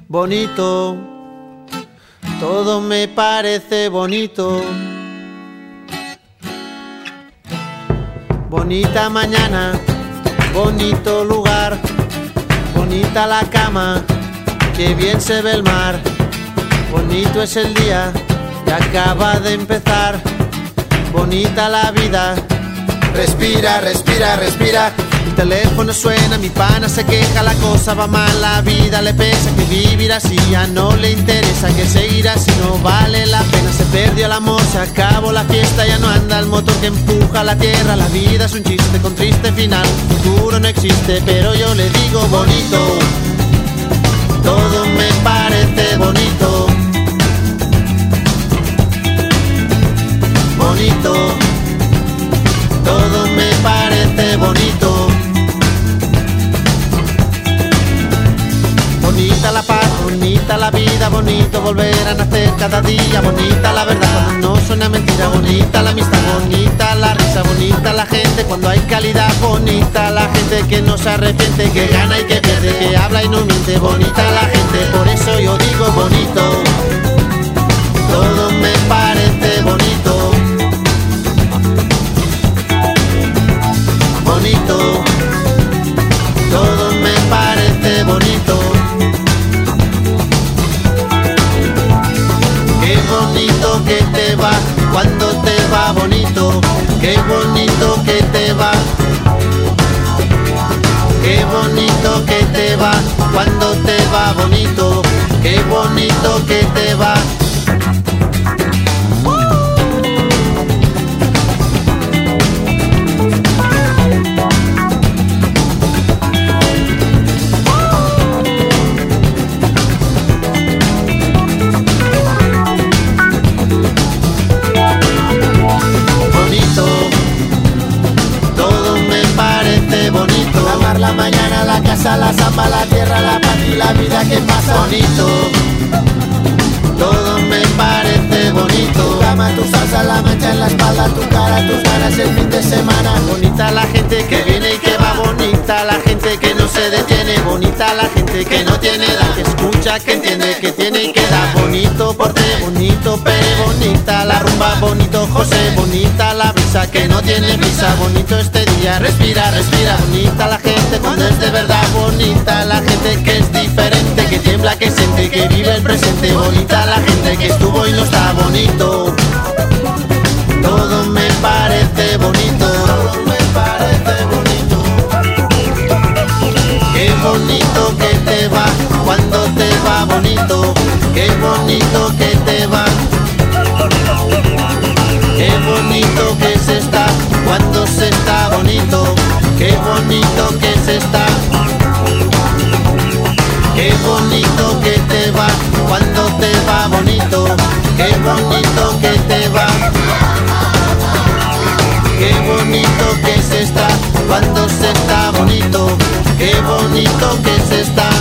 bonito, todo me parece bonito. Bonita mañana, bonito lugar, bonita la cama, que bien se ve el mar. Bonito es el día que acaba de empezar, bonita la vida. Respira, respira, respira. El teléfono suena, mi pana se queja, la cosa va mal, la vida le pesa, que vivir así ya no le interesa, que seguir así no vale la pena. Se perdió el amor, se acabó la fiesta, ya no anda el motor que empuja la tierra. La vida es un chiste con triste final, futuro no existe, pero yo le digo bonito, todo me parece bonito. Bonito, todo me parece bonito. Bonita la paz, bonita la vida, bonito volver a nacer cada día. Bonita la verdad cuando no suena mentira, bonita la amistad, bonita la risa, bonita la gente cuando hay calidad. Bonita la gente que no se arrepiente, que gana y que pierde, que habla y no miente. Bonita la gente, por eso yo digo bonito, todo me parece bonito. Bonito, todo me parece bonito. Qué bonito que te va cuando te va bonito. Qué bonito que te va. Qué bonito que te va cuando te va bonito. Qué bonito que te va. La mañana, la casa, la samba, la tierra, la paz y la vida que pasa. Bonito, todo me parece bonito. Tu cama, tu salsa, la mancha en la espalda, tu cara, tus ganas el fin de semana. Bonita la gente que viene y que va, bonita la gente que no se detiene, bonita la gente que no tiene edad, que escucha, que entiende, que tiene y que da. Bonito porte, bonito Pere, bonita la rumba, bonito José, bonita la brisa que no tiene prisa. Bonito este día, respira, respira. Bonita la gente cuando es de verdad, bonita la gente que es diferente, que tiembla, que siente, que vive el presente. Bonita la gente que estuvo y no está bonito. Todo me parece bonito, todo me parece bonito. Qué bonito que te va cuando te va bonito. Qué bonito que te va. Qué bonito que se está cuando se está bonito. Qué bonito que se está. Qué bonito que te va cuando te va bonito. Qué bonito que te va. Qué bonito que se está cuando se está bonito. Qué bonito que se está.